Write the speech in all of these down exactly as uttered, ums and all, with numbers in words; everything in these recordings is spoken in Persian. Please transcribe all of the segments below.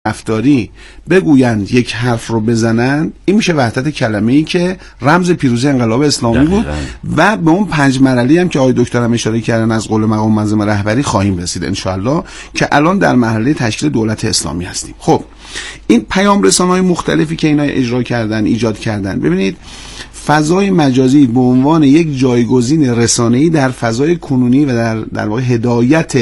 رفتاری بگویند، یک حرف رو بزنند، این میشه وحدت کلمه‌ای که رمز پیروزی انقلاب اسلامی بود و به اون پنج مرحله هم که آقای دکتر هم اشاره کردن از قول مقام منظم رهبری خواهیم رسید ان شاء الله، که الان در مرحله تشکیل دولت اسلامی هستیم. خب این پیام رسانه‌های مختلفی که اینا اجرا کردن، ایجاد کردن، ببینید فضای مجازی به عنوان یک جایگزین رسانه‌ای در فضای کنونی و در در واقع هدایت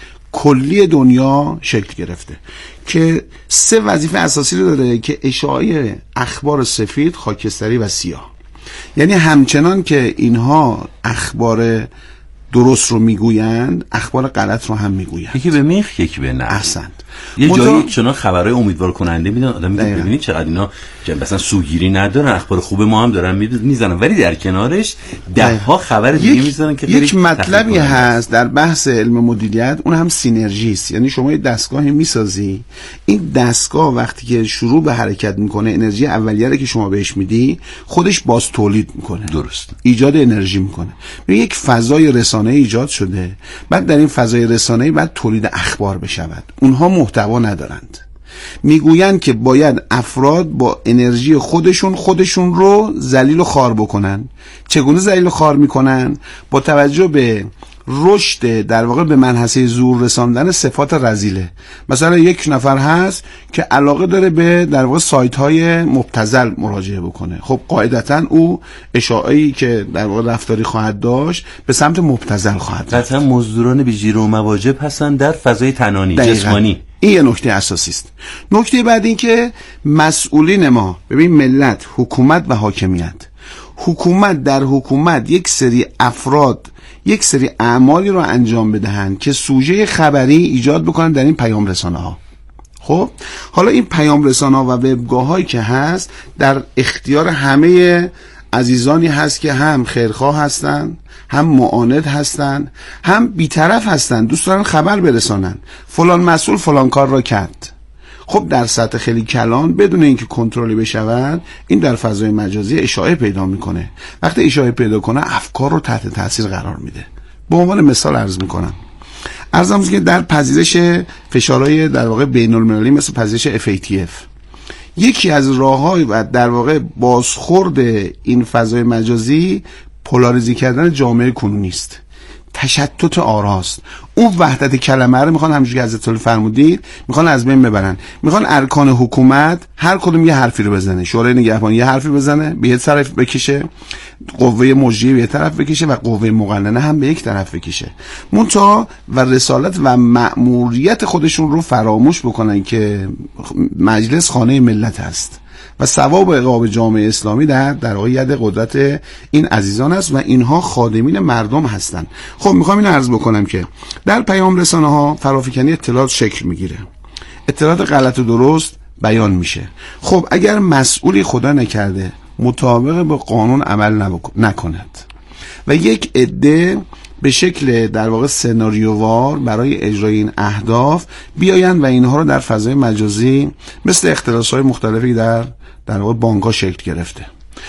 کلی دنیا شکل گرفته که سه وظیفه اساسی رو داره که اشاعه اخبار سفید، خاکستری و سیاه. یعنی همچنان که اینها اخبار درست رو میگویند، اخبار غلط رو هم میگویند. یکی به میخ یکی به نه. احسنت. یه جایی چنان خبرهای امیدوار کننده میدن، آدم میگه ببینید چقدر اینا مثلا سوگیری ندارن، اخبار خوب ما هم دارن میزنن، ولی در کنارش ده ها خبر دیگه میزنن که یک مطلبی هست در بحث علم مدیریت، اون هم سینرژی است. یعنی شما یه دستگاهی میسازی، این دستگاه وقتی که شروع به حرکت میکنه، انرژی اولیه رو که شما بهش میدی خودش باز تولید میکنه، درست، ایجاد انرژی میکنه. یک فضای رسانه‌ای ایجاد شده، بعد در این فضای رسانه‌ای بعد تولید اخبار بشود. اونها محتوا ندارند، میگویند که باید افراد با انرژی خودشون خودشون رو ذلیل و خوار بکنن. چگونه ذلیل و خوار میکنن؟ با توجه به رشد در واقع به منحصه زور رساندن صفات رذیله. مثلا یک نفر هست که علاقه داره به در واقع سایت های مبتذل مراجعه بکنه، خب قاعدتا او اشاعه‌ای که در واقع رفتاری خواهد داشت به سمت مبتذل خواهد رفت. قطعا مزدوران بی‌جیر و مواجب هستن در فضای تنانی جسمانی. این یه نکته اساسی است. نکته بعد این که مسئولین ما، ببین ملت، حکومت و حاکمیت، حکومت در حکومت یک سری افراد یک سری اعمالی رو انجام بدهند که سوژه خبری ایجاد بکنن در این پیام رسانه ها. خب حالا این پیام رسانه ها و وبگاه هایی که هست در اختیار همه عزیزانی هست که هم خیرخواه هستن، هم معاند هستن، هم بیطرف هستن، دوست دارن خبر برسانن فلان مسئول فلان کار را کرد. خب در سطح خیلی کلان بدون اینکه کنترلی بشود، این در فضای مجازی اشاعه پیدا میکنه. وقتی اشاعه پیدا کنه افکار رو تحت تاثیر قرار میده. به عنوان مثال عرض میکنم، عرضم که در پذیرش فشارهای در واقع بین المللی مثل پذیرش اف ای تی اف، یکی از راههای و در واقع بازخورد این فضای مجازی پولاریزی کردن جامعه کنونی است، تشتت آراست. اون وحدت کلمه رو میخوان همونجوری که حضرت علی فرمودید میخوان از بین ببرن. میخوان ارکان حکومت هر کدوم یه حرفی رو بزنه، شورای نگهبان یه حرفی بزنه به یه طرف بکشه، قوه مجریه به یه طرف بکشه و قوه مقننه هم به یک طرف بکشه، منتها و رسالت و مأموریت خودشون رو فراموش بکنن که مجلس خانه ملت است و ثواب عقاب جامعه اسلامی در در واقع ید قدرت این عزیزان است و اینها خادمین مردم هستند. خب میخوام اینو عرض بکنم که در پیام رسانه ها فرافکنی اطلاعات شکل میگیره، اطلاعات غلط و درست بیان میشه. خب اگر مسئولی خدا نکرده مطابق به قانون عمل نکند و یک عده به شکل در واقع سناریووار برای اجرای این اهداف بیاین و اینها رو در فضای مجازی مثل اختلاس‌های مختلفی در در واقع بانک‌ها شکل گرفته،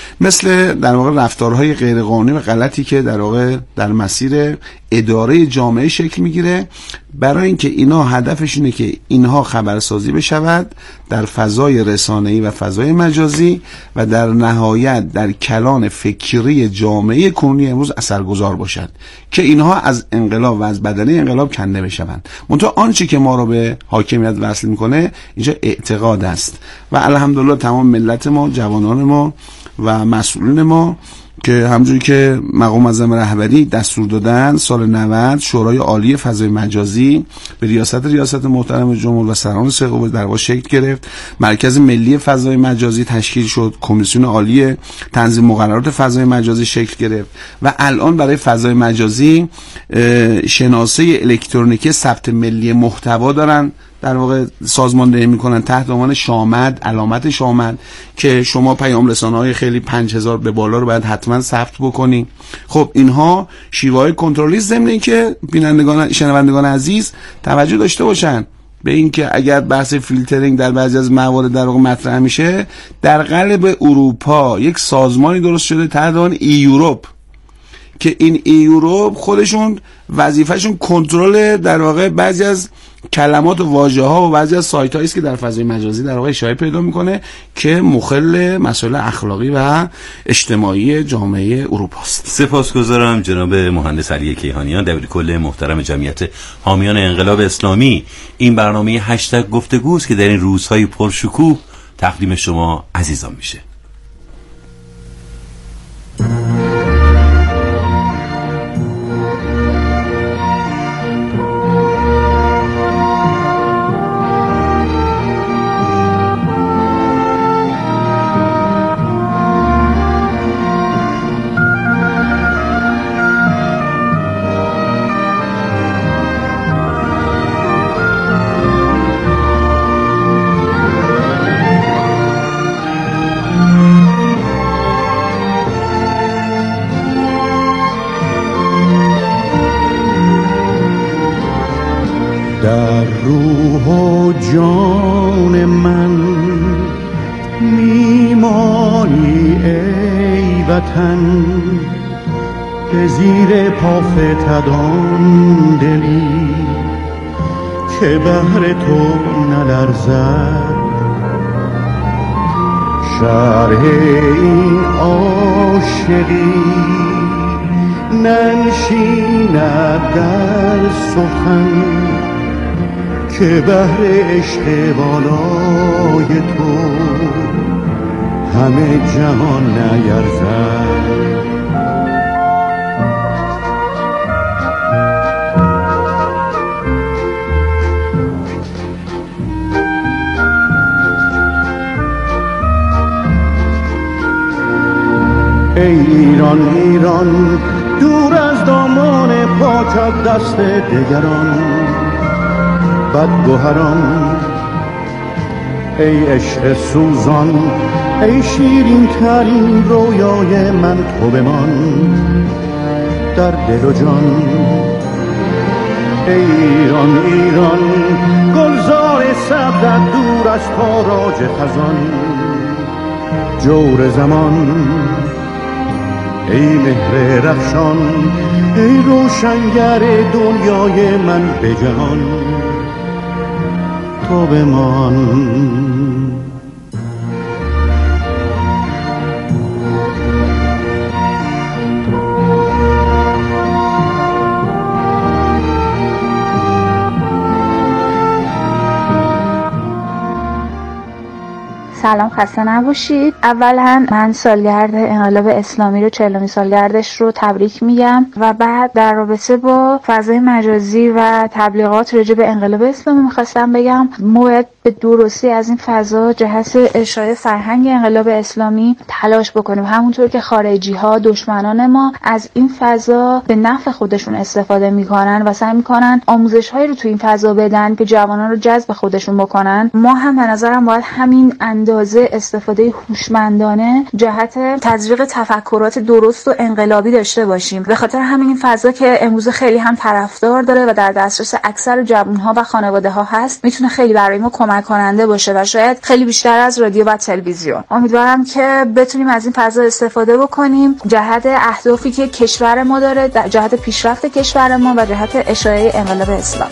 مثل در واقع رفتارهای غیرقانونی و غلطی که در واقع در مسیر اداره جامعه شکل میگیره، برای اینکه اینا هدفش اینه که اینها خبرسازی بشود در فضای رسانه‌ای و فضای مجازی و در نهایت در کلان فکری جامعه کنونی امروز اثرگذار باشد که اینها از انقلاب و از بدنه انقلاب کنده بشوند. منتها آنچه که ما رو به حاکمیت وصل میکنه اینجا اعتقاد است و الحمدلله تمام ملت ما، جوانان ما و مسئولین ما که همونجوری که مقام معظم رهبری دستور دادن سال نود شورای عالی فضای مجازی به ریاست ریاست محترم جمهور و سران سه قوه در واقع شکل گرفت، مرکز ملی فضای مجازی تشکیل شد، کمیسیون عالی تنظیم مقررات فضای مجازی شکل گرفت و الان برای فضای مجازی شناسه الکترونیکی ثبت ملی محتوا دارن در واقع سازماندهی میکنن تحت عنوان شامد، علامت شامد که شما پیام رسانه‌های خیلی پنج هزار به بالا رو باید حتما ثبت بکنی. خب اینها شیوه‌های کنترلی ضمن اینکه بینندگان شنوندگان عزیز توجه داشته باشن به اینکه اگر بحث فیلترینگ در بعضی از موارد در واقع مطرح میشه، در قلب اروپا یک سازمانی درست شده تحت عنوان ای اروپ که این ای اروپ خودشون وظیفهشون کنترل در واقع بعضی از کلمات و واژه‌ها و بعضی از سایت‌هایی است که در فضای مجازی در واقع اشاعه پیدا می‌کنه که مخل مسائل اخلاقی و اجتماعی جامعه اروپا است. سپاسگزارم جناب مهندس علی کیهانیان، دبیرکل محترم جمعیت حامیان انقلاب اسلامی. این برنامه هشتگ گفتگوست که در این روزهای پرشکوه تقدیم شما عزیزان میشه. در روح و جان من میمانی ای وطن، به زیر پا فتدان دلی که بهر تو نلرزد. شرح این عاشقی ننشیند در سخن که بهر عشق بالای تو همه جهان نیرزد. ای ایران ایران دور از دامان پاکت دست دگران بدگوهران، ای عشق سوزان ای شیرین ترین رویای من تو بمان در دل و جان. ای ایران ایران گلزار سبزت دور از تاراج خزان جور زمان. ای مهر رخشان ای روشنگر دنیای من به جهان تو بمان. سلام، خسته نباشید. اولا من سالگرد انقلاب اسلامی رو چهلمین سالگردش رو تبریک میگم و بعد در رابطه با فضای مجازی و تبلیغات راجع به انقلاب اسلامی میخواستم بگم ما باید به درستی از این فضا جهت اشاعه فرهنگ انقلاب اسلامی تلاش بکنیم، همونطور که خارجی ها دشمنان ما از این فضا به نفع خودشون استفاده میکنن و سعی میکنن آموزش هایی رو تو این فضا بدن که جوانان رو جذب خودشون بکنن. ما هم به نظرم باید همین اندازه استفاده هوشمندانه جهت تزریق تفکرات درست و انقلابی داشته باشیم. به خاطر همین این فضا که امروز خیلی هم طرفدار داره و در دسترس اکثر جوان‌ها و خانواده‌ها هست میتونه خیلی برای ما کمک کننده باشه و شاید خیلی بیشتر از رادیو و تلویزیون. امیدوارم که بتونیم از این فضا استفاده بکنیم جهت اهدافی که کشور ما داره، در جهت پیشرفت کشور ما و جهت اشاعه انقلاب اسلامی.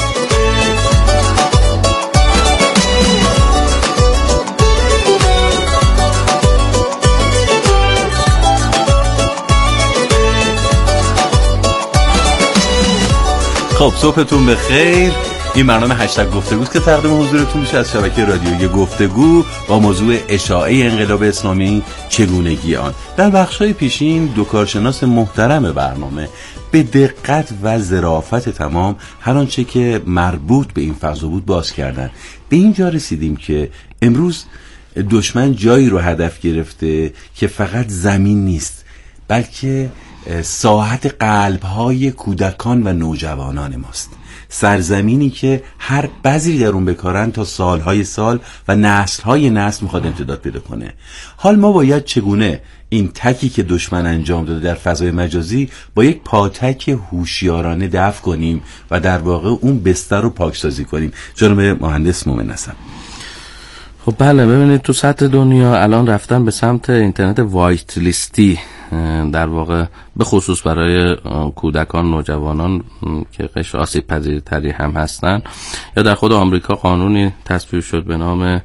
خب صبحتون بخیر. این برنامه هشتگ گفتگوست که تقدیم حضورتون میشه از شبکه رادیویی گفتگو با موضوع اشاعه انقلاب اسلامی، چگونگی آن. در بخش‌های پیشین دو کارشناس محترم برنامه به دقت و ظرافت تمام هر آنچه که مربوط به این فضا بود باز کردن. به اینجا رسیدیم که امروز دشمن جایی رو هدف گرفته که فقط زمین نیست، بلکه ساحت قلب‌های کودکان و نوجوانان ماست. سرزمینی که هر بذری در اون بکارن تا سالهای سال و نسلهای نسل میخواد امتداد پیدا کنه. حال ما باید چگونه این تکی که دشمن انجام داده در فضای مجازی با یک پاتک هوشیارانه دفع کنیم و در واقع اون بستر رو پاکسازی کنیم. جناب مهندس مومن هستم. خب بله، ببینید تو سطح دنیا الان رفتن به سمت اینترنت وایت لیستی در واقع به خصوص برای کودکان، نوجوانان که قشر آسیب پذیرتری هم هستن، یا در خود آمریکا قانونی تصویب شد به نام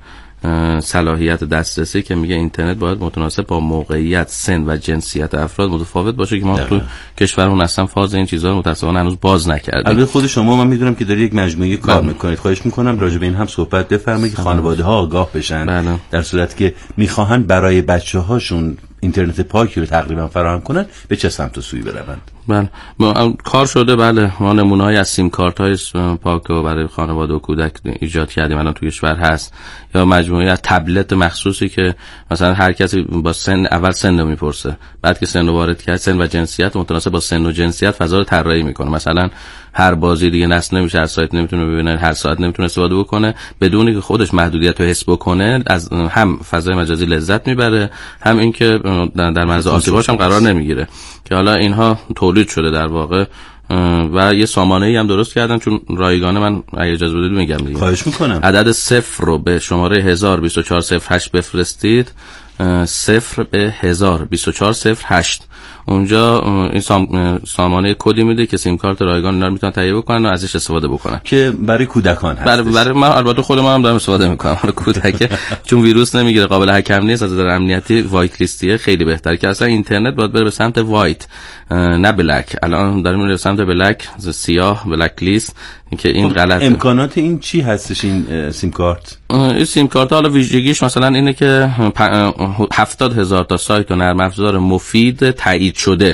صلاحیت دسترسی که میگه اینترنت باید متناسب با موقعیت، سن و جنسیت افراد متفاوت باشه که ما تو کشورمون اصلا فاز این چیزا رو متأسفانه هنوز باز نکردیم. البته خود شما من میدونم که داری یک مجموعه کار میکنید، خواهش میکنم راجع به این هم صحبت بفرمایید که خانواده ها آگاه بشن. بله. در صورتی که میخواهن برای بچه هاشون اینترنت پاکی رو تقریبا فراهم کنن به چه سمت و سوی بروند؟ بله کار شده. بله ما نمونه‌های از سیم کارت های پاک رو برای خانواده و کودک ایجاد کردیم، الان تو کشور هست. یا مجموعه از تبلت مخصوصی که مثلا هر کسی با سن اول سن رو میپرسه، بعد که سن رو وارد کرد سن و جنسیت متناسب با سن و جنسیت فضا رو طراحی میکنه. مثلا هر بازی دیگه نصب نمیشه، هر سایت نمیتونه ببینه، هر ساعت نمیتونه استفاده بکنه بدون که خودش محدودیت رو حس بکنه. از هم فضای مجازی لذت میبره، هم اینکه در مرز آسیباش هم قرار نمیگیره که حالا اینها تولید شده در واقع. و یه سامانه‌ای هم درست کردن، چون رایگانه من اگه اجازه بدید میگم دیگه. خواهش میکنم. عدد صفر رو به شماره هزار و بیست و چهار صفر هشت بفرستید. صفر به هزار و بیست و چهار صفر هشت. اونجا این سام... سامانه کدی میده که سیم کارت رایگان اینا رو میتونن تهیه بکنن و ازش استفاده بکنن که برای کودکان هست. برای برای ما البته خود ما هم داریم استفاده میکنم برای کودک، چون ویروس نمیگیره، قابل حکم نیست، از نظر امنیتی وایت لیستیه. خیلی بهتره که اصلا اینترنت باید بره به سمت وایت نه بلک. الان داریم میریم به سمت بلک، سیاه، بلک لیست، که این غلطه. امکانات این چی هستش این سیم کارت؟ این سیم کارت حالا ویژگیش مثلا اینه که هفتاد هزار تا سایت و نرم افزار مفید تایید شده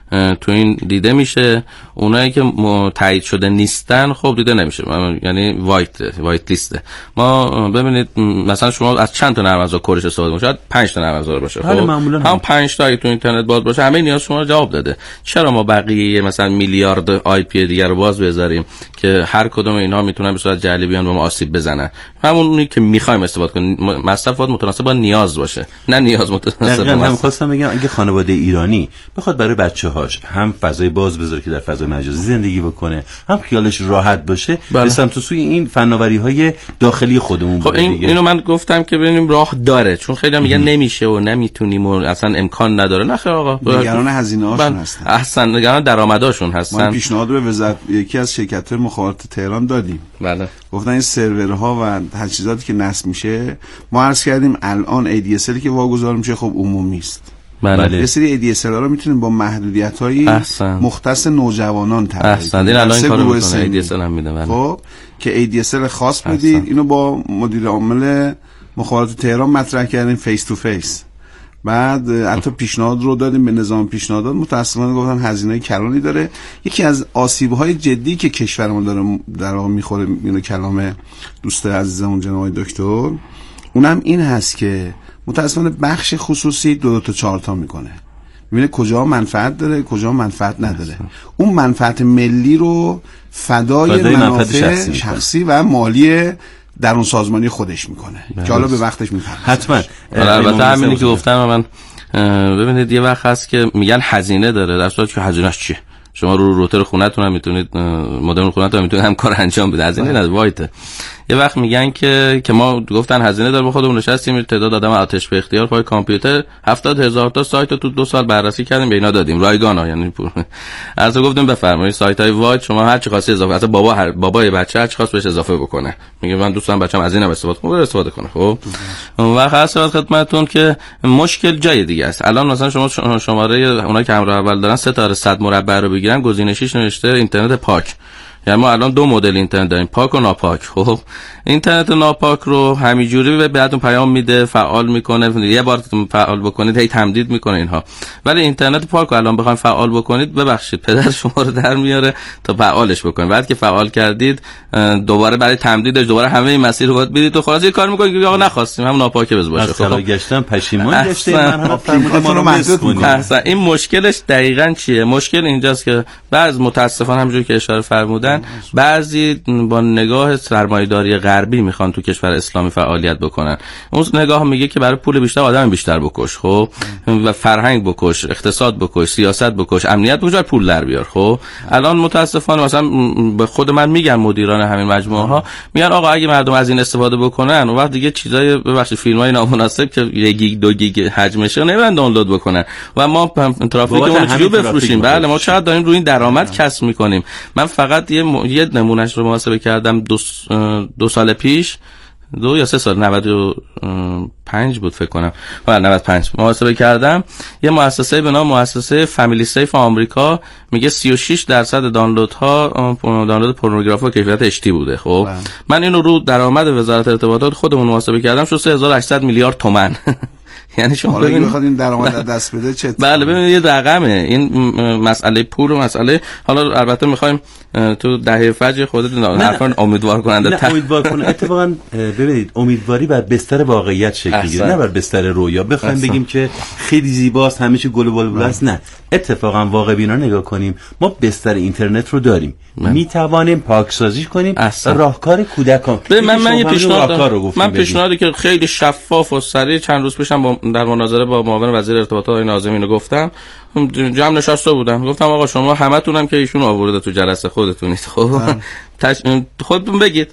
تو این دیده میشه. اونایی که تایید شده نیستن خب دیده نمیشه، یعنی وایت وایت لیسته. ما ببینید مثلا شما از چند تا نرم افزار کورش استفاده میشه؟ پنج تا نرم افزار باشه. خب هم پنج تا تو اینترنت باز باشه همه نیاز شما رو جواب داده. چرا ما بقیه مثلا میلیارد آی پی دیگه رو باز بذاریم که هر کدوم اینها میتونن به صورت جعلی بیان به ما آسیب بزنن؟ همونی که میخوایم استفاده کنیم مصرف باید متناسب با نیاز باشه، نه نیاز متناسب با. من خواستم بگم اگه خانواده ایرانی بخواد برای بچه‌هاش هم فضای باز بذاره که در فضای مجازی زندگی بکنه، هم خیالش راحت باشه، به سمت سوی این فناوری‌های داخلی خودمون. خب این اینو من گفتم که ببینیم راه داره، چون خیلی هم میگن نمیشه و نمیتونیم و اصلا امکان نداره. نه خیر آقا، نگران هزینه‌هاشون هستن، احسن نگران درآمداشون هستن. ما پیشنهاد به وزارت یکی از شرکت‌های مخابرات تهران دادیم. بله گفتن این سرورها و تجهیزاتی که نصب میشه، ما عرض کردیم الان ای دی اس ال که واگذار میشه خب عمومی است. بله. یه سری ای دی اس ال ها رو میتونیم با محدودیت‌های مختص نوجوانان طراحی کنیم. احسن. این الان این کارو میکنه، ای دی اس ال هم میده. بله. خب که ای دی اس ال خاص بدید. اینو با مدیر عامل مخابرات تهران مطرح کردیم فیس تو فیس. بعد حتی پیشنهاد رو دادیم به نظام پیشنهادات، متأسفانه گفتن هزینه کلانی داره. یکی از آسیب‌های جدی که کشورمون داره در واقع میخوره، اینو کلام دوست عزیزمون جناب دکتر، اونم این هست که متأسفانه بخش خصوصی دو, دو تا چهار تا میکنه، میبینه کجا منفعت داره کجا منفعت نداره. اون منفعت ملی رو فدای منافع شخصی, شخصی و مالی در اون سازمانی خودش میکنه که حالا به وقتش میفهمه. حتما. البته همینی که گفتم من ببینید یه وقت هست که میگن هزینه داره، در صورتی که هزینه‌اش چیه؟ شما رو روتر خونه‌تون هم میتونید، مودم خونه‌تون هم میتونید هم کار انجام بدید، هزینه نداره، وایته. یه وقت میگن که که ما گفتن هزینه داره، با خودمون نشستیم تعداد آدم آتش به اختیار پای کامپیوتر هفتاد هزار تا سایت رو تو دو سال بررسی کردیم، به اینا دادیم رایگانا، یعنی پول. از گفتیم بفرمایید سایت‌های وایت شما هر چی خواستی اضافه، اصلا بابا هر بابای بچه هر چی خواست بهش اضافه بکنه، میگه من دوستم بچه‌م از اینم استفاده کنه، استفاده کنه. خب اون وقت هست خدمتتون که مشکل جای دیگه است. الان مثلا شما شماره اونایی که همراه اول دارن ستاره صد مربع رو بگیرن، گزینشش نوشته اینترنت پاک. یعنی ما الان دو مدل اینترنت داریم، پاک و ناپاک. خب اینترنت ناپاک رو همینجوری به بهتون پیام میده، فعال میکنه، یه بار فعال بکنید هی تمدید میکنه اینها. ولی اینترنت پاک رو الان بخواید فعال بکنید، ببخشید پدر شما رو در میاره تا فعالش بکنید. بعد که فعال کردید دوباره برای تمدیدش دوباره همه این مسیر رو باید برید تو خلاص یه کار میکنید که آقا نخواستیم هم ناپاکه بز باشه. خب گشتم پشیمان گشته من فرمودم رو محدود. این مشکلش دقیقاً چیه؟ مشکل اینجاست که بعض متاسفانه همونجوری که اشاره فرمودن معمولا بعضی با نگاه سرمایه‌داری غربی میخوان تو کشور اسلامی فعالیت بکنن. اون نگاه میگه که برای پول بیشتر آدم بیشتر بکش، خب، و فرهنگ بکش، اقتصاد بکش، سیاست بکش، امنیت بکش، پول در بیار. خب الان متاسفانه مثلا به خود من میگن مدیران همین مجموعه ها میگن آقا اگه مردم از این استفاده بکنن اون وقت دیگه چیزای ببخشید فیلمای نامناسب که یک گیگ دو گیگ حجمشه نمیرن دانلود بکنن و ما ترافیکمون رو بفروشیم. بله ما چقدر داریم روی این درآمد کسب میکنیم. من فقط یه م... یه نمونهش رو محاسبه کردم دو, س... دو سال پیش، دو یا سه سال، نود و پنج بود فکر کنم، و نود و پنج محاسبه کردم. یه مؤسسه به نام مؤسسه فامیلی سیف آمریکا میگه سی و شش درصد دانلود ها دانلود پورنوگرافی و کیفیت اچ دی بوده. خب من اینو رو درآمد وزارت ارتباطات خودمون محاسبه کردم شد سه هزار و هشتصد میلیارد تومان. یعنی شما ببینید بخواد این درآمد دست بده چه؟ بله ببینید یه رقمه. این مسئله پول و مسئله، حالا البته میخوایم تو دهه فجر خودتون حرفان امیدوار کننده نه امیدوار کنه. اتفاقا ببینید امیدواری بر بستر واقعیت شکل میگیره نه بر بستر رویا. بخوایم بگیم که خیلی زیباست همه چی گل و بلبل است، نه، اتفاقا واقع بینا نگاه کنیم ما بستر اینترنت رو داریم، میتوانیم پاکسازی کنیم و راهکار کودکان. من من یه پیشنهاد من پیشنهادی که خیلی شفاف و سریع چند روز پیشم با در مناظره با معاون وزیر ارتباطات آقای ناظمی اینو گفتم، جمع نشسته بودم، گفتم آقا شما همتونم که ایشون آورده تو جلسه خودتونید، خب تش... خودتون بگید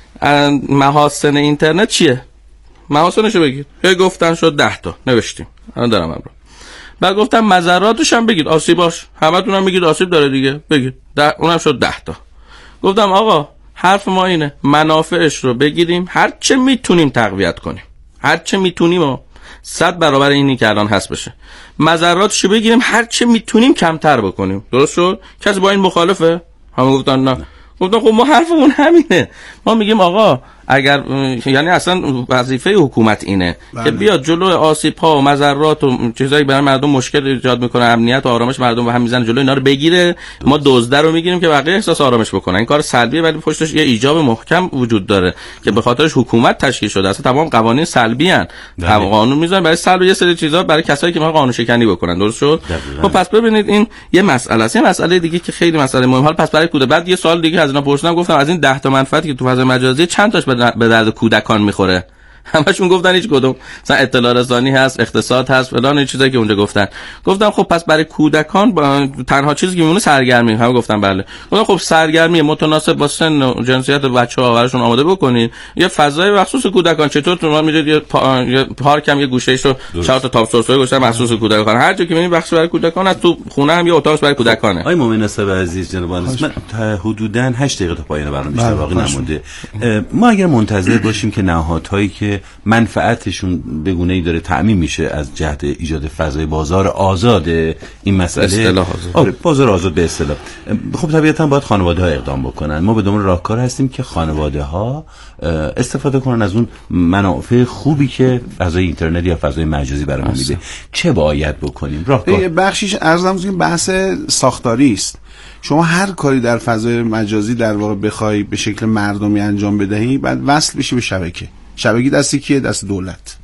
محاسن اینترنت چیه؟ محاسنشو بگید. هی گفتن شد ده تا نوشتیم، الان دارم امرو. بعد گفتم مضراتش هم بگید، آسیباش همتون هم میگید آسیب داره دیگه، بگید. ده... اونم شد ده تا. گفتم آقا حرف ما اینه منافعش رو بگیریم، هر چه میتونیم تقویت کنیم، هر چه میتونیم و صد برابر اینی که الان هست بشه. مضراتشو بگیریم، هر چه میتونیم کمتر بکنیم. درست شد؟ کسی با این مخالفه؟ همه گفتن نه. گفتم خب ما حرفمون همینه. ما میگیم آقا اگر یعنی اصلا وظیفه حکومت اینه بله. که بیاد جلو آسیب‌ها و مضرات و چیزایی برای مردم مشکل ایجاد میکنه، امنیت و آرامش مردم و هم میزنه جلو اینا رو بگیره. ما دزده رو میگیریم که بقیه احساس آرامش بکنن. این کار سلبیه ولی پشتش یه ایجاب محکم وجود داره که به خاطرش حکومت تشکیل شده. اصلا تمام قوانین سلبی ان. قانون میذارن برای سلب یه سری چیزا برای کسایی که میخوان قانون شکنی بکنن. درست شد؟ خب پس ببینید این یه مسئله است. یه مسئله دیگه که خیلی مسئله مهمه. حالا پس برای کودک بعد یه سوال دیگه از اینا پرسیدم، گفتم از این ده تا منفعتی که تو فضای مجازی چند تاش به درد کودکان میخوره؟ همشون گفتن هیچ کدوم. مثلا اطلاع رسانی هست، اقتصاد هست، فلان این چیزایی که اونجا گفتن. گفتم خب پس برای کودکان تنها چیزی که میمونه سرگرمی. هم گفتم بله. گفتم خب سرگرمی متناسب با سن و جنسیت بچه‌ها براشون آماده بکنید. یه فضای مخصوص کودکان. چطور تو میرید یه, پا... یه پارک هم یه گوشه‌ایش رو چهار تا تاپ سورسای گذاشتن مخصوص کودکان. هر جا که میبینید بخش برای کودکان هست، تو خونه هم یه اتاق برای کودکانه. آقای مومن صاحب عزیز جناب عزیز، من تا حدوداً هشت دقیقه تا پایان برنامه بیشتر باقی نمونده. ما اگر منتظر باشیم که نهادهایی که منفعتشون به گونه‌ای داره تأمین میشه از جهت ایجاد فضای بازار آزاد این مسئله، آره بازار آزاد به اصطلاح، خب طبیعتاً باید خانواده‌ها اقدام بکنن. ما به دنبال راهکار هستیم که خانواده‌ها استفاده کنن از اون منافع خوبی که فضای اینترنت یا فضای مجازی برامون میده. چه باید بکنیم؟ راهکار بخشیش ارزم که بحث ساختاری است. شما هر کاری در فضای مجازی در واقع بخوای به شکل مردمی انجام بدهی بعد وصل بشی به شبکه. شبکه دست کیه؟ دست دولت.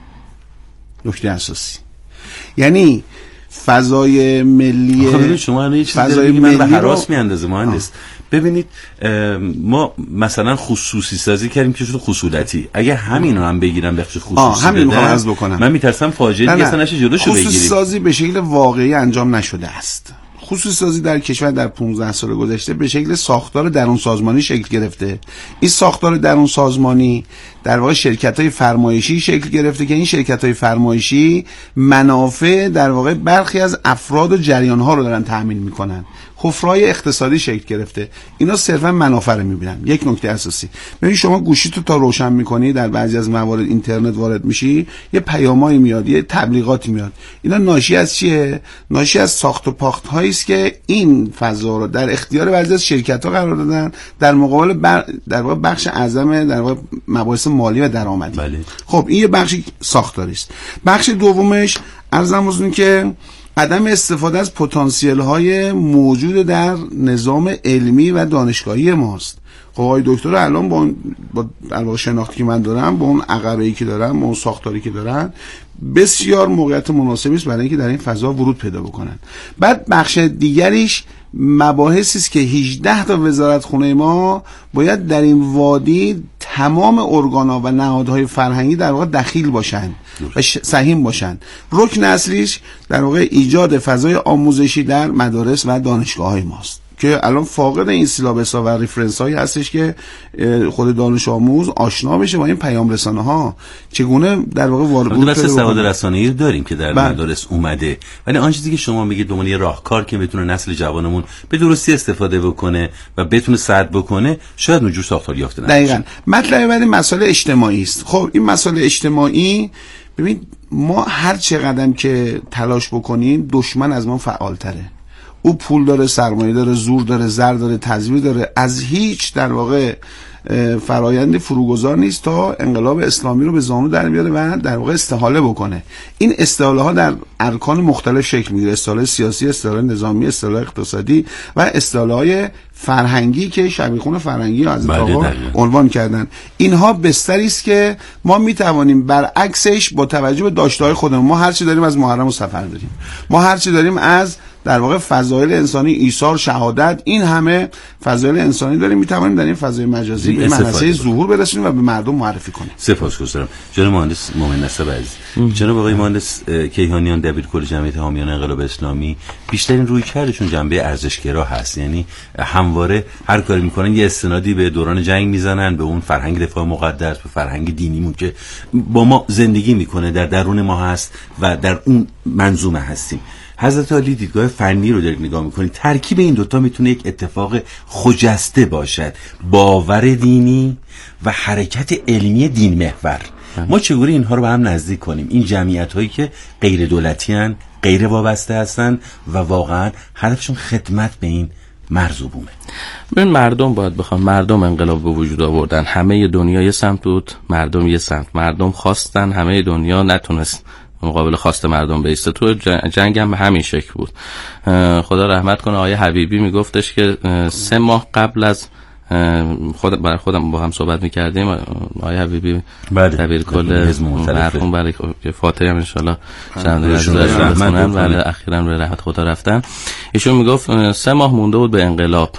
نکته اساسی. یعنی فضای ملی خب شما الان یه چیز فضای ملی من به هراس میاندازه مهندس. ببینید ما مثلا خصوصی سازی کردیم که شد خصولتی. اگه همین رو هم بگیرم بخش خصوصی همین میخوام عرض بکنم. من میترسم فاجعه دیگه اصلا نشه جلوشو بگیریم. خصوصی سازی به شکل واقعی انجام نشده است. خصوصی سازی در کشور در پانزده سال گذشته به شکل ساختار درون سازمانی شکل گرفته. این ساختار درون سازمانی در واقع شرکت‌های فرمایشی شکل گرفته که این شرکت‌های فرمایشی منافع در واقع برخی از افراد و جریان‌ها رو دارن تأمین می‌کنن. حفره‌های اقتصادی شکل گرفته. اینا صرفا منافع رو می‌بینن. یک نکته اساسی. ببین شما گوشیتو تا روشن می‌کنی در بعضی از موارد اینترنت وارد میشی، یه پیامایی میاد، یه تبلیغاتی میاد. اینا ناشی از چیه؟ ناشی از ساخت و پاخت‌هایی است که این فضا رو در اختیار بعضی از شرکت‌ها قرار دادن در مقابل بر... در واقع بخش اعظم در واقع مباحث مالی و درآمدی. بله. خب این یه بخشی ساختاری است. بخش دومش ارزم بزنم که عدم استفاده از پتانسیل های موجود در نظام علمی و دانشگاهی ماست. خب آقای دکتر الان با با در واقع شناختی که من دارم، با اون عقبه‌ای که دارم، با اون ساختاری که دارن، بسیار موقعیت مناسبی است برای اینکه در این فضا ورود پیدا بکنن. بعد بخش دیگریش مباحثی است که هجده تا وزارتخونه ما باید در این وادی تمام ارگانا و نهادهای فرهنگی در واقع دخیل باشن و سهیم باشن. رکن اصلیش در واقع ایجاد فضای آموزشی در مدارس و دانشگاه‌های ماست که الان فاقد این سیلابس‌ها و رفرنس هایی هستش که خود دانش آموز آشنا بشه با این پیام رسانه ها، چگونه در واقع وارد بسته سواد رسانه‌ای رو داریم که در بله. مدارس اومده، ولی آن چیزی که شما میگید به عنوان یه راهکار که بتونه نسل جوانمون به درستی استفاده بکنه و بتونه سرد بکنه، شاید اونجور ساختار یافته نشه. دقیقاً. مطلب بعد مسائل اجتماعی است. خب این مسائل اجتماعی، ببین ما هر چقدر که تلاش بکنیم دشمن از ما فعال‌تره. او پول داره، سرمایه داره، زور داره، زر داره، تزویر داره، از هیچ در واقع فرایند فروگذار نیست تا انقلاب اسلامی رو به زانو در بیاره و در واقع استحاله بکنه. این استحاله ها در ارکان مختلف شکل میگیره: استحاله سیاسی، استحاله نظامی، استحاله اقتصادی و استحاله های فرهنگی که شبیخون فرهنگی از آقا عنوان کردن. اینها بستری است که ما میتوانیم برعکسش با توجه به داشته‌های خودمون، ما هر چی داریم از محرم و سفر داریم، ما هر چی داریم از در واقع فضایل انسانی، ایثار، شهادت، این همه فضایل انسانی داریم، میتوانیم در این فضای مجازی به منصه ظهور برسونیم و به مردم معرفی کنیم. سپاسگزارم. جناب مهندس مومن نسب عزیز. جناب آقای مهندس کیهانیان، دبیرکل جمعیت حامیان انقلاب اسلامی، بیشترین رویکردشون جنبه ارزشگرا هست، یعنی همواره هر کاری میکنن یه استنادی به دوران جنگ میزنن، به اون فرهنگ دفاع مقدس، به فرهنگ دینیمون که با ما زندگی میکنه، در درون ما هست و در اون منظومه هستیم. حضرت علی دیدگاه فنی رو دارید نگاه میکنید، ترکیب این دوتا میتونه یک اتفاق خجسته باشد: باور دینی و حرکت علمی دین محور. ما چگونه اینها رو به هم نزدیک کنیم؟ این جمعیت هایی که غیر دولتی هن، غیر وابسته هستن و واقعا هدفشون خدمت به این مرزوبومه. ببین، مردم باید بخوان، مردم انقلاب به وجود آوردن، همه دنیا یه سمت بود، مردم یه سمت، مردم خواستن، همه دنیا نتونست مقابل خواست مردم بیسته. تو جنگ هم به همین شکل بود. خدا رحمت کنه آیه حبیبی میگفتش که سه ماه قبل از خود برای خودم با هم صحبت میکردیم، آیه حبیبی دبیر کل مرحوم برای فاتحه ان شاء الله چند روز بخونن و اخیراً به رحمت خدا رفتن، ایشون میگفت سه ماه مونده بود به انقلاب.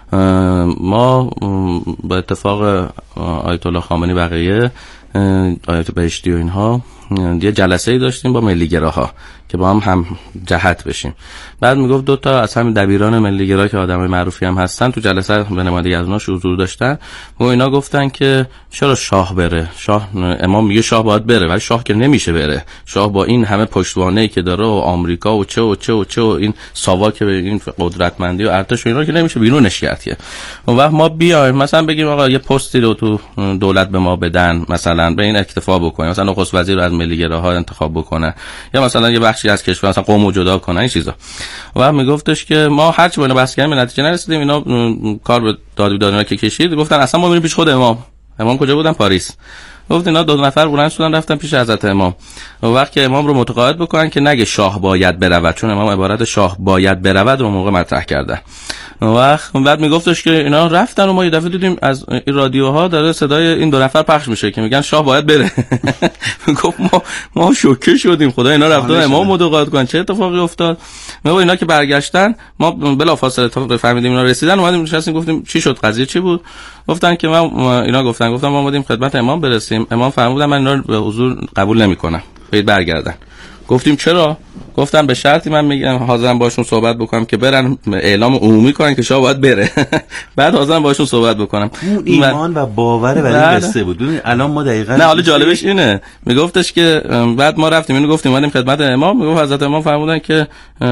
ما با اتفاق آیت الله خامنه‌ای بقیه آیت بهشتی و اینها یه جلسه‌ای داشتیم با ملیگراها که با هم هم جهت بشیم. بعد میگفت دو تا از همین دبیران ملیگرا که آدمای معروفی هم هستن تو جلسه به نمایندگی از اونها حضور داشتن و اینا گفتن که چرا شاه بره؟ شاه، امام میگه شاه باید بره، ولی شاه که نمیشه بره. شاه با این همه پشتوانه‌ای که داره و آمریکا و چه و چه و چه و این ساواک به این قدرتمندی و ارتش و اینا که نمیشه بیرونش کرد. که اون وقت ما بیایم مثلا بگیم آقا یه پستی رو تو دولت به ما بدن، مثلا به این اکتفا بکنیم، مثلا نخست وزیر رو از ملیگراها انتخاب بکنن، یا مثلا یه بخشی از کشور مثلا قومو جدا کنن، این چیزا. و میگفتش که ما هر چی با اینا بحث کردیم به نتیجه نرسیدیم. اینا کار به داد و بیداد که کشید، گفتن اصلا ما بریم پیش خود امام. امام کجا بودن؟ پاریس. گفت اینا دو نفر بلند شدن رفتن پیش حضرت امام. و وقتی امام رو متقاعد بکنن که نگه شاه باید برود، چون امام عبارت شاه باید برود رو موقع مطرح کردن. و بعد میگفتش که اینا رفتن و ما یه دفعه دیدیم از این رادیوها داره صدای این دو نفر پخش میشه که میگن شاه باید بره. میگفت ما ما شوکه شدیم، خدا اینا رفتن امام متقاعد کنن، چه اتفاقی افتاد؟ میگه اینا که برگشتن ما بلافاصله فهمیدیم اینا رسیدن، اومدیم نشستیم گفتیم چی شد، قضیه چی بود؟ گفتن که ما اینا گفتن گفتم ما اومدیم خدمت امام برسیم. امام فرمودن من اینا رو به حضور قبول نمیکنم، باید برگردن. گفتیم چرا؟ گفتن به شرطی من میگم حاضرم باشون صحبت بکنم که برن اعلام عمومی کنن که شاه باید بره. بعد حاضرم باشون صحبت بکنم. اون ایمان و باور ولی بسته بود. ببین الان ما دقیقاً نه، حالا جالبش اینه میگفتش که بعد ما رفتیم اینو گفتیم اومدیم خدمت امام، میگفت حضرت امام فرمودن که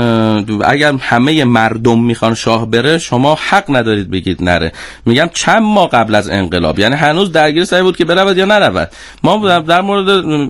اگر همه مردم میخوان شاه بره شما حق ندارید بگید نره. میگم چند ماه قبل از انقلاب، یعنی هنوز درگیر سر بود که برود یا نرود. ما در مورد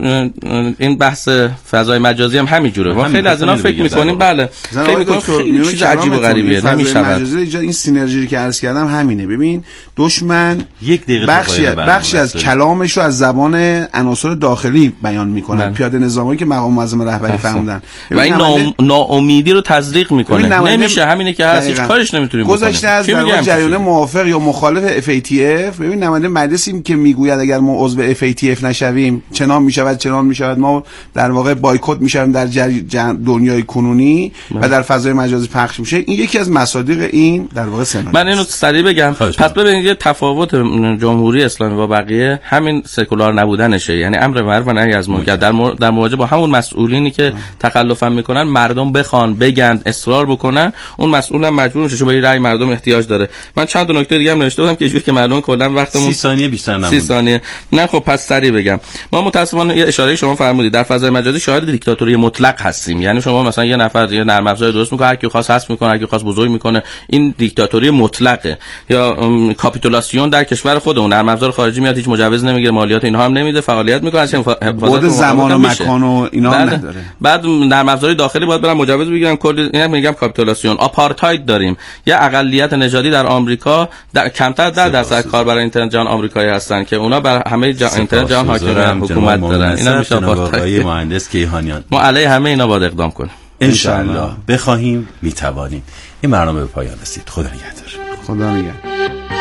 این بحث فضای مجازی هم همین جوره. ما خیلی از اینا فکر می‌کنیم بله فکر می‌کنیم خیلی چیز عجیب و غریبیه، نمی‌شود. مجازی این سینرژی که عرض کردم همینه. ببین دشمن یک دقیقه بخشی بخشی از کلامش رو از زبان عناصر داخلی بیان می‌کنه، پیاده نظامی که مقام معظم رهبری فرمودن و این ناامیدی رو تزریق می‌کنه. نمیشه، همینه که هست، هیچ کارش نمی‌تونیم بکنیم. گذشته از در جریان موافق یا مخالف اف ای تی اف. ببین نماینده مجلسی که میگوید اگر ما عضو اف ای تی اف نشویم چنان می‌شود چنان می‌شود، ما در واقع بایکوت می‌شویم در دنیای کنونی و در فضای مجازی پخش میشه. این یکی از مصادیق این در واقع سناریو. من اینو سریع بگم. پس ببینید یه تفاوت جمهوری اسلامی با بقیه همین سکولار نبودنشه، یعنی امر معروف و نهی از منکر در مو... در مواجهه با همون مسئولینی که تخلفا میکنن، مردم بخوان بگن اصرار بکنن، اون مسئولم مجبور میشه چون به رأی مردم احتیاج داره. من چند تا نکته دیگه هم نوشته بودم که جوری که مردم کلا وقتمون سی ثانیه بیشتر نمونه. سی ثانیه نه خب پس سریع بگم. ما متاسفانه یه اشاره شما فرمودید در فضای مجازی شاهد دیکتاتوری مطلق هستیم. یعنی شما مثلا یه نفر یه نرم افزار درست میکنه، هر کی خواست حذف میکنه، هر کی خواست بزرگ میکنه. این دیکتاتوری مطلقه. یا کاپیتولاسیون در کشور خودمون، نرم افزار خارجی میاد هیچ مجوز نمیگیره، مالیات اینها هم نمیده، فعالیت میکنه، اصلا بود زمان و مکان و اینا هم نداره. بعد نرم افزار داخلی باید برن مجوز بگیرن. کلی اینا میگم کاپیتولاسیون. آپارتاید داریم. یه اقلیت نژادی در آمریکا در کمتر در درصد کاربر اینترنت جهان آمریکایی هستن که اونا بر همه جا اینترنت جهان حاکمیت حکومت دارن. اینا میشه آقای مهندس کیهانیان. ما علیه همه اینا باید اقدام کنیم ان شاء الله. بخواهیم میتوانیم. این برنامه به پایان رسید. خدا نگهدار. خدا نگهدار.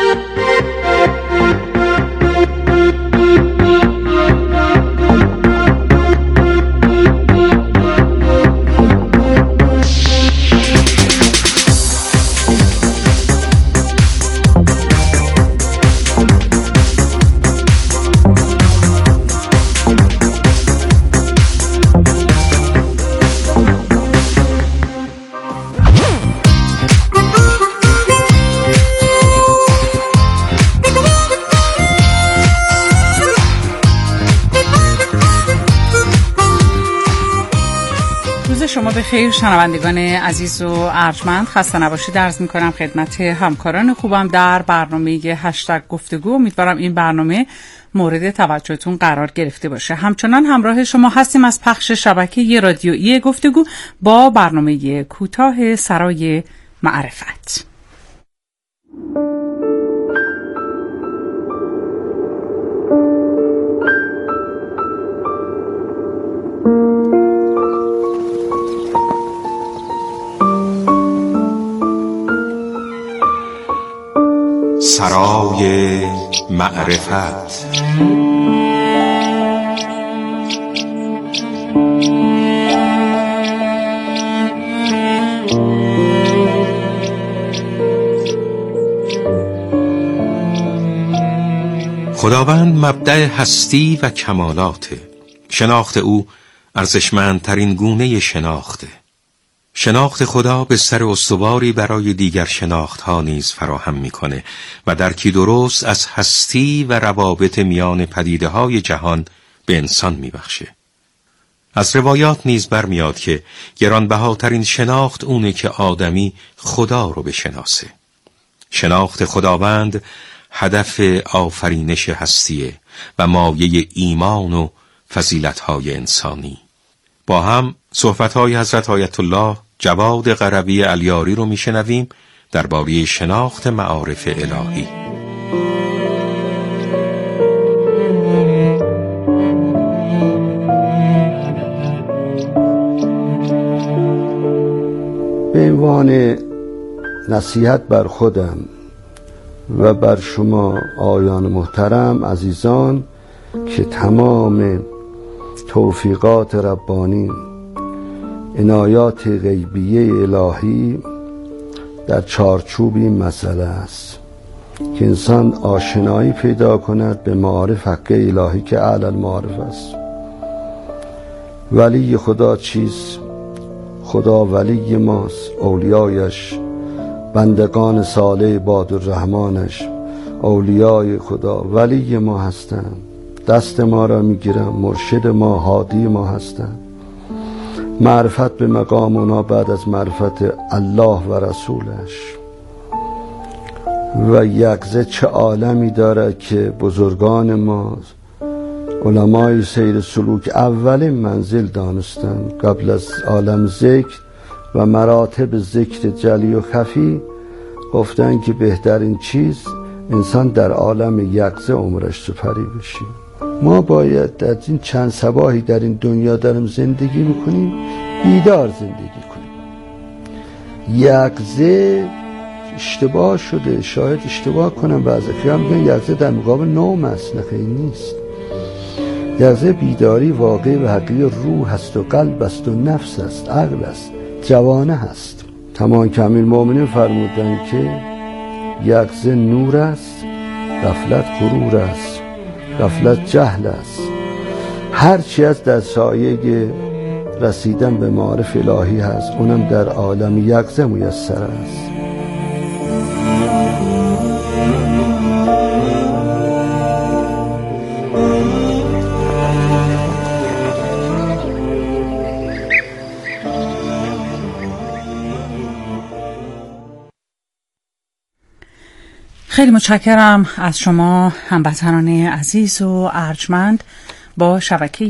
شما به خیر شنوندگان عزیز و ارجمند، خسته نباشید عرض می‌کنم خدمت همکاران خوبم در برنامه هشتگ گفتگو. امیدوارم این برنامه مورد توجهتون قرار گرفته باشه. همچنان همراه شما هستیم از پخش شبکه رادیویی گفتگو با برنامه کوتاه سرای معرفت. سرای معرفت. خداوند مبدأ هستی و کمالاته. شناخت او ارزشمندترین گونه شناخته. شناخت خدا بستر استواری برای دیگر شناختها نیز فراهم میکنه و درکی درست از هستی و روابط میان پدیده‌های جهان به انسان میبخشه. از روایات نیز برمیاد که گرانبهاترین شناخت اونه که آدمی خدا رو بشناسه. شناخت خداوند هدف آفرینش هستیه و مایه ایمان و فضیلت‌های انسانی. با هم صحبت‌های حضرت آیت الله جواد قربی الیاری رو میشنویم درباره شناخت معارف الهی. به عنوان نصیحت بر خودم و بر شما آیان محترم عزیزان که تمام توفیقات ربانی، عنایات غیبیه الهی در چارچوب این مسئله است که انسان آشنایی پیدا کند به معارف حق الهی که اعلی المعارف است. ولی خدا چیست؟ خدا ولی ماست، اولیایش، بندگان صالح عبادالرحمنش، اولیای خدا ولی ما هستند، دست ما را میگیرن، مرشد ما، هادی ما هستند. معرفت به مقام اونا بعد از معرفت الله و رسولش و یکزه چه عالمی داره که بزرگان ما علمای سیر سلوک اولین منزل دانستن قبل از عالم ذکر و مراتب ذکر جلی و خفی. گفتن که بهترین چیز انسان در عالم یکزه عمرش سپری بشه. ما باید در این چند صباحی در این دنیا داریم زندگی میکنیم بیدار زندگی کنیم. یکزه اشتباه شده، شاید اشتباه کنم بعضی خیام میگن یکزه در مقابل نوم است. نه خیلی نیست. یقظه بیداری واقعی و حقیقی روح است و قلب است و نفس است، عقل است، جوانه هست. تمام کمیل مومنین فرمودند که یقظه نور است، غفلت غرور است، غفلت جهل است. هر چی از در سایه رسیدن به معارف الهی هست اونم در عالم یقظه میسر است. خیلی متشکرم از شما هموطنان عزیز و ارجمند با شبکه